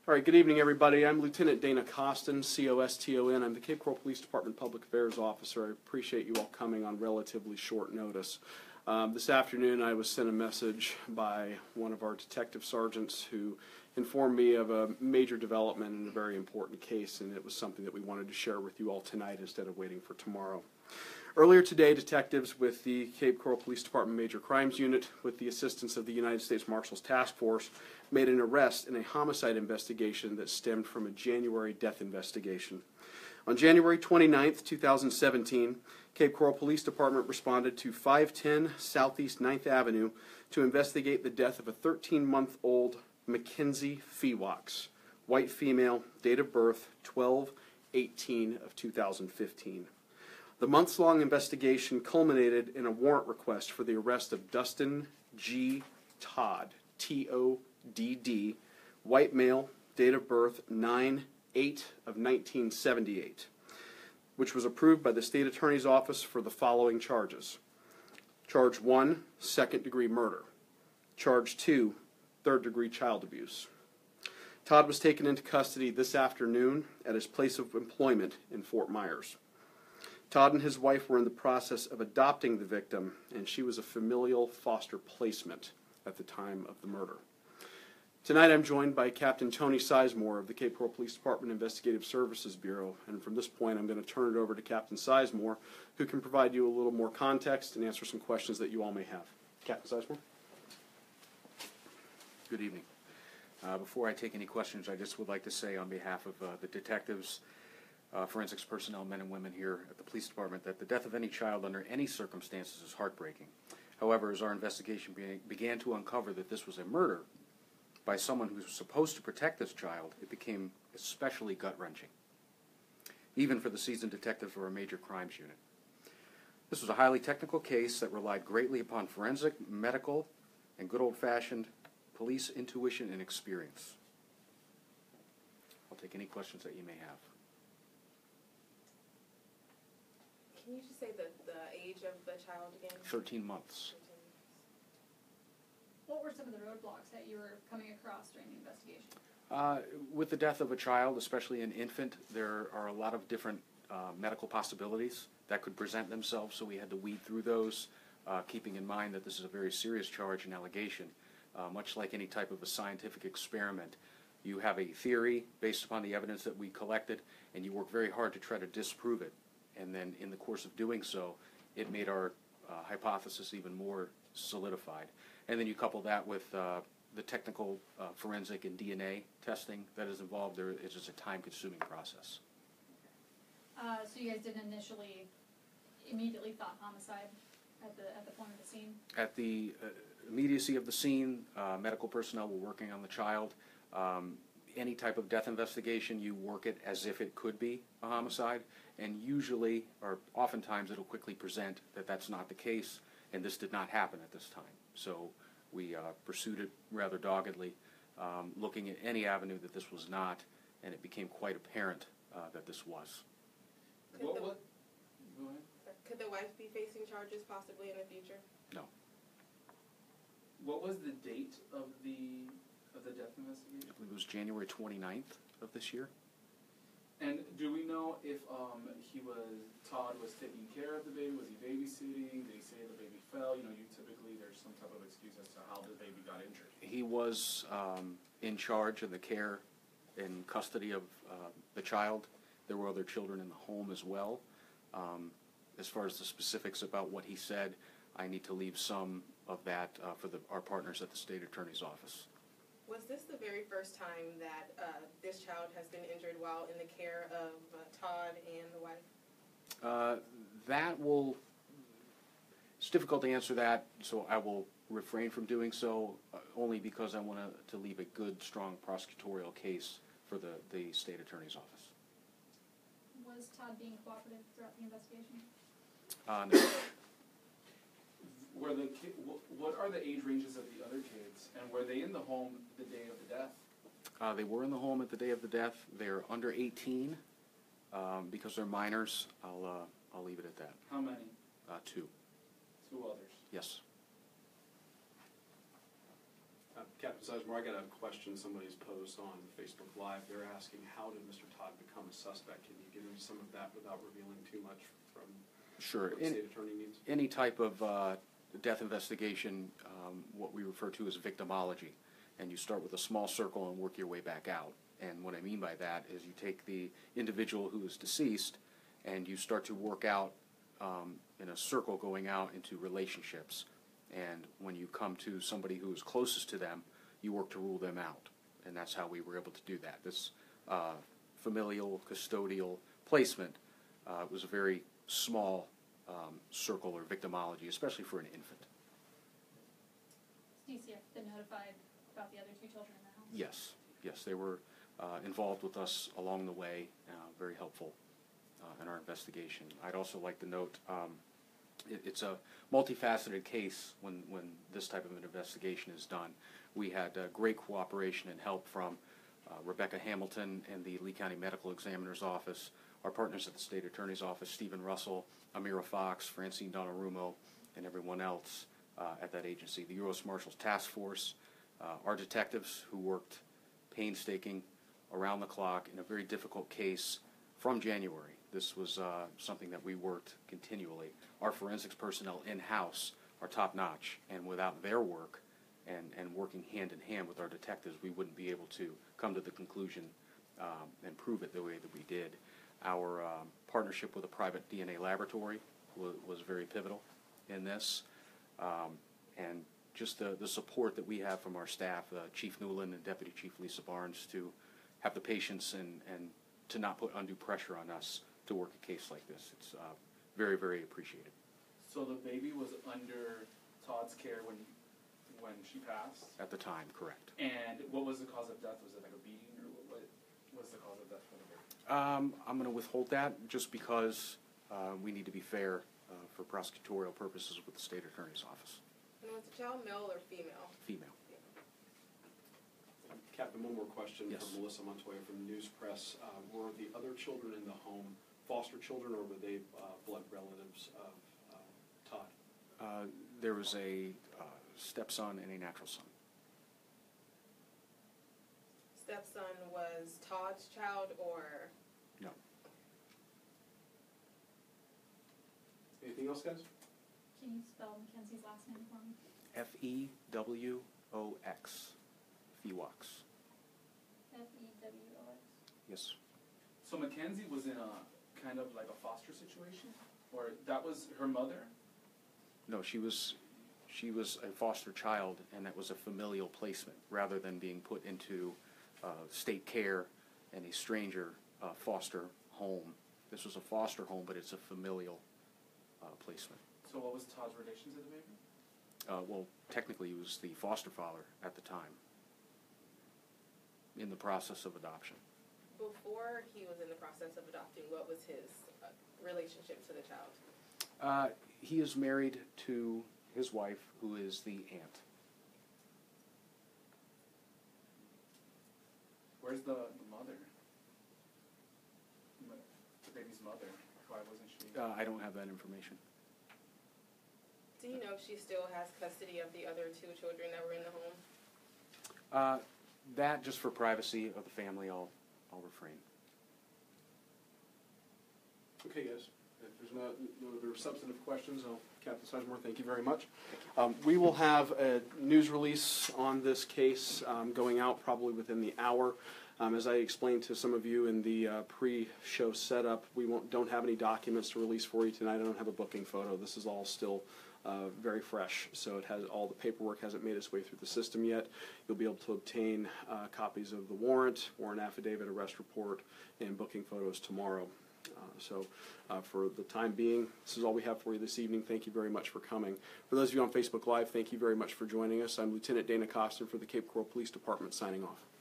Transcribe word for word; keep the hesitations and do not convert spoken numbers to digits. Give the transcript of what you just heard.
All right, good evening, everybody. I'm Lieutenant Dana Costin, C O S T O N. I'm the Cape Coral Police Department Public Affairs Officer. I appreciate you all coming on relatively short notice. Um, this afternoon, I was sent a message by one of our detective sergeants who informed me of a major development in a very important case, and it was something that we wanted to share with you all tonight instead of waiting for tomorrow. Earlier today, detectives with the Cape Coral Police Department Major Crimes Unit, with the assistance of the United States Marshals Task Force, made an arrest in a homicide investigation that stemmed from a January death investigation. On January twenty-ninth, two thousand seventeen, Cape Coral Police Department responded to five ten Southeast ninth Avenue to investigate the death of a thirteen-month-old Mackenzie Feewoks, white female, date of birth twelve eighteen of two thousand fifteen. The months-long investigation culminated in a warrant request for the arrest of Dustin G. Todd, T O D D, white male, date of birth nine eight of nineteen seventy-eight, which was approved by the State Attorney's Office for the following charges. Charge one, second-degree murder. Charge two, third-degree child abuse. Todd was taken into custody this afternoon at his place of employment in Fort Myers. Todd and his wife were in the process of adopting the victim, and she was a familial foster placement at the time of the murder. Tonight I'm joined by Captain Tony Sizemore of the Cape Coral Police Department Investigative Services Bureau, and from this point I'm going to turn it over to Captain Sizemore, who can provide you a little more context and answer some questions that you all may have. Captain Sizemore? Good evening. Uh, before I take any questions, I just would like to say on behalf of uh, the detectives, Uh, forensics personnel, men and women here at the police department, that the death of any child under any circumstances is heartbreaking. However, as our investigation be began to uncover that this was a murder by someone who was supposed to protect this child, it became especially gut-wrenching, even for the seasoned detective for a major crimes unit. This was a highly technical case that relied greatly upon forensic, medical, and good old-fashioned police intuition and experience. I'll take any questions that you may have. Can you just say the, the age of the child again? thirteen months. What were some of the roadblocks that you were coming across during the investigation? Uh, with the death of a child, especially an infant, there are a lot of different uh, medical possibilities that could present themselves, so we had to weed through those, uh, keeping in mind that this is a very serious charge and allegation. Uh, much like any type of a scientific experiment, you have a theory based upon the evidence that we collected, and you work very hard to try to disprove it. And then in the course of doing so, it made our uh, hypothesis even more solidified. And then you couple that with uh, the technical uh, forensic and D N A testing that is involved. There is just a time-consuming process. Uh, so you guys didn't initially, immediately thought homicide at the at the point of the scene? At the uh, immediacy of the scene, uh, medical personnel were working on the child. Um, any type of death investigation, you work it as if it could be a homicide, and usually, or oftentimes, it'll quickly present that that's not the case, and this did not happen at this time. So we uh, pursued it rather doggedly, um, looking at any avenue that this was not, and it became quite apparent uh, that this was. Could, What, the, what? Go ahead. could the wife be facing charges possibly in the future? No. What was the date of the of the death investigation? I believe it was January twenty-ninth of this year. And do we know if um, he was, Todd was taking care of the baby? Was he babysitting? Did he say the baby fell? You know, you typically, there's some type of excuse as to how the baby got injured. He was um, in charge of the care and custody of uh, the child. There were other children in the home as well. Um, as far as the specifics about what he said, I need to leave some of that uh, for the, our partners at the State Attorney's Office. Was this the very first time that uh, this child has been injured while in the care of uh, Todd and the wife? Uh, that will, it's difficult to answer that, so I will refrain from doing so, uh, only because I want to leave a good, strong prosecutorial case for the, the State Attorney's Office. Was Todd being cooperative throughout the investigation? Uh, no. Were the ki what are the age ranges of the other kids, and were they in the home the day of the death? Uh, they were in the home at the day of the death. They're under eighteen. Um, because they're minors, I'll, uh, I'll leave it at that. How many? Uh, two. Two others. Yes. Uh, Captain Sizemore, I got a question somebody's posed on Facebook Live. They're asking, how did Mister Todd become a suspect? Can you get into some of that without revealing too much from Sure. what the Any, state attorney needs? any type of uh, death investigation, um, what we refer to as victimology, and you start with a small circle and work your way back out. And what I mean by that is you take the individual who is deceased and you start to work out um, in a circle going out into relationships. And when you come to somebody who is closest to them, you work to rule them out. And that's how we were able to do that. This uh, familial, custodial placement uh, was a very small um, circle or victimology, especially for an infant. Has D C F been notified about the other two children in the house? Yes, yes, they were uh, involved with us along the way, uh, very helpful uh, in our investigation. I'd also like to note um, it, it's a multifaceted case when, when this type of an investigation is done. We had uh, great cooperation and help from uh, Rebecca Hamilton and the Lee County Medical Examiner's Office, our partners at the State Attorney's Office, Stephen Russell, Amira Fox, Francine Donnarummo, and everyone else uh, at that agency. The U S Marshals Task Force, uh, our detectives who worked painstaking around the clock in a very difficult case from January. This was uh, something that we worked continually. Our forensics personnel in-house are top-notch, and without their work and, and working hand-in-hand with our detectives, we wouldn't be able to come to the conclusion um, and prove it the way that we did. Our um, partnership with a private D N A laboratory was, was very pivotal in this, um, and just the, the support that we have from our staff, uh, Chief Newland and Deputy Chief Lisa Barnes, to have the patience and, and to not put undue pressure on us to work a case like this. It's uh, very, very appreciated. So the baby was under Todd's care when when she passed? At the time, correct. And what was the cause of death? Was it like a beating, or what, what was the cause of death for the baby? Um, I'm going to withhold that just because uh, we need to be fair uh, for prosecutorial purposes with the State Attorney's Office. And was the child male or female? Female. Captain, one more question Yes. from Melissa Montoya from the News Press. Uh, were the other children in the home foster children, or were they uh, blood relatives of uh, Todd? Uh, there was a uh, stepson and a natural son. Stepson was Todd's child, or? No. Anything else, guys? Can you spell Mackenzie's last name for me? F E W O X. Fewox. F E W O X. Yes. So Mackenzie was in a kind of like a foster situation, or that was her mother? No, she was she was a foster child, and that was a familial placement rather than being put into uh, state care and a stranger uh, foster home. This was a foster home, but it's a familial uh, placement. So what was Todd's relation to the baby? Uh, well, technically, he was the foster father at the time in the process of adoption. Before he was in the process of adopting, what was his uh, relationship to the child? Uh, he is married to his wife, who is the aunt. Where's the, the mother? The baby's mother. Why wasn't she? Uh, I don't have that information. Do you know if she still has custody of the other two children that were in the home? Uh, that, just for privacy of the family, I'll, I'll refrain. Okay, guys. If there's no, no other substantive questions, I'll, Captain Sizemore, thank you very much. Um, we will have a news release on this case um, going out probably within the hour. Um, as I explained to some of you in the uh, pre-show setup, we won't, don't have any documents to release for you tonight. I don't have a booking photo. This is all still uh, very fresh, so it has all the paperwork hasn't made its way through the system yet. You'll be able to obtain uh, copies of the warrant, warrant affidavit, arrest report, and booking photos tomorrow. Uh, so uh, for the time being, this is all we have for you this evening. Thank you very much for coming. For those of you on Facebook Live, thank you very much for joining us. I'm Lieutenant Dana Costin for the Cape Coral Police Department signing off.